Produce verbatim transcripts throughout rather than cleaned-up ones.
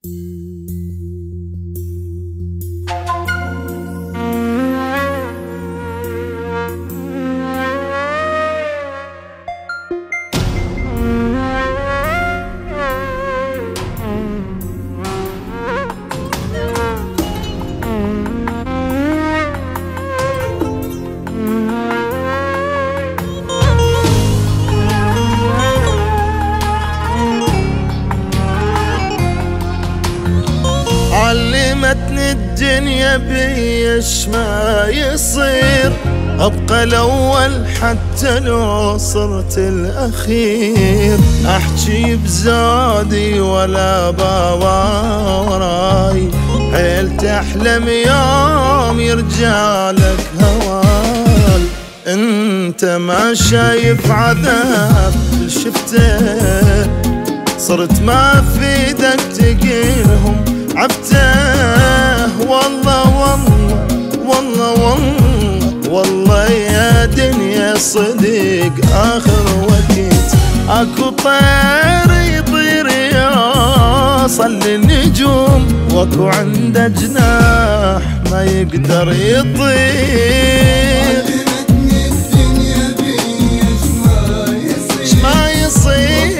علمتني الدنيا بيش ما يصير، أبقى الأول حتى لو صرت الأخير. أحكي بزادي ولا باوراي، حيل تحلم يوم يرجع لك هوال. انت ما شايف عذاب شفته، صرت ما في ايدك تقيلهم عفته. والله والله والله والله والله يا دنيا صديق آخر وقت. اكو طير يطير يوصل للنجوم، واكو عنده جناح ما يقدر يطير. ما يصير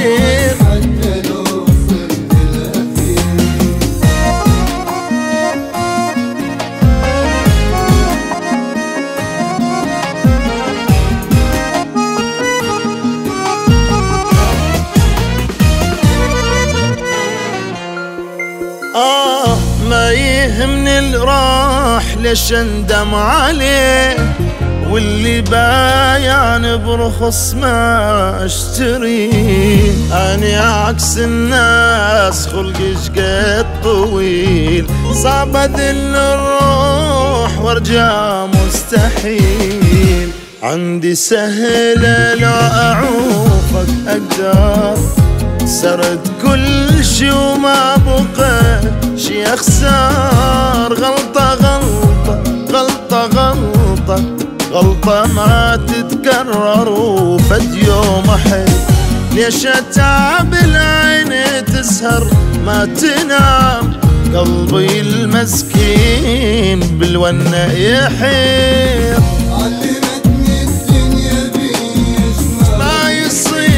آه ما يهمني اللي راح ليش اندم عليه، واللي بايعن برخص ما اشتريه. أنا عكس الناس خلقي شقد طويل، صعب أذل الروح وارجع مستحيل. عندي سهلة لو أعوفك أقدر، سرد كل شي وما بقى شي أخسر. غلطة غلطة غلطة غلطة غلطة ما تتكرر وفد يوم أحب. ليش أتعب العين تسهر ما تنام، قلبي المسكين بالونة يحير. علمتني الدنيا بيش ما يصير.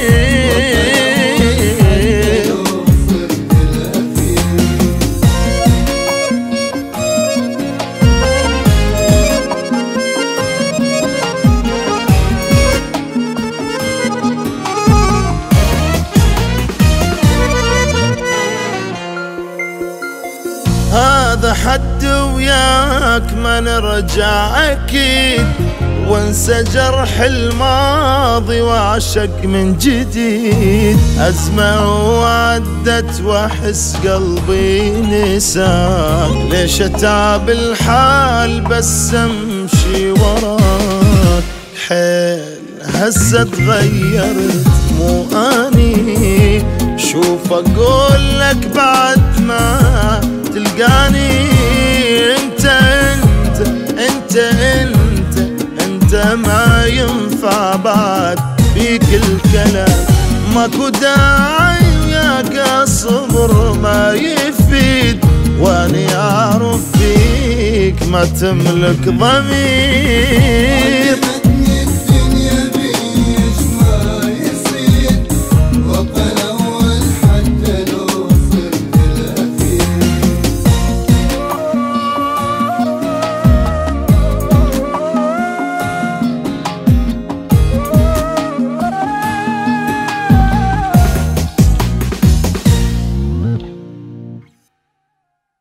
هذا حد وياك ما نرجع أكيد، وانسى جرح الماضي وعشق من جديد. أزمة وعدت واحس قلبي نساك، ليش أتعب الحال بس أمشي وراك. حيل هسه تغيرت مو أني، شوف أقول لك بعد ما تلقاني. انت انت انت انت انت ما ينفع بعد فيك الكلام. ماكو داعي وياك الصبر ما يفيد، واني اعرف فيك ما تملك ضمير.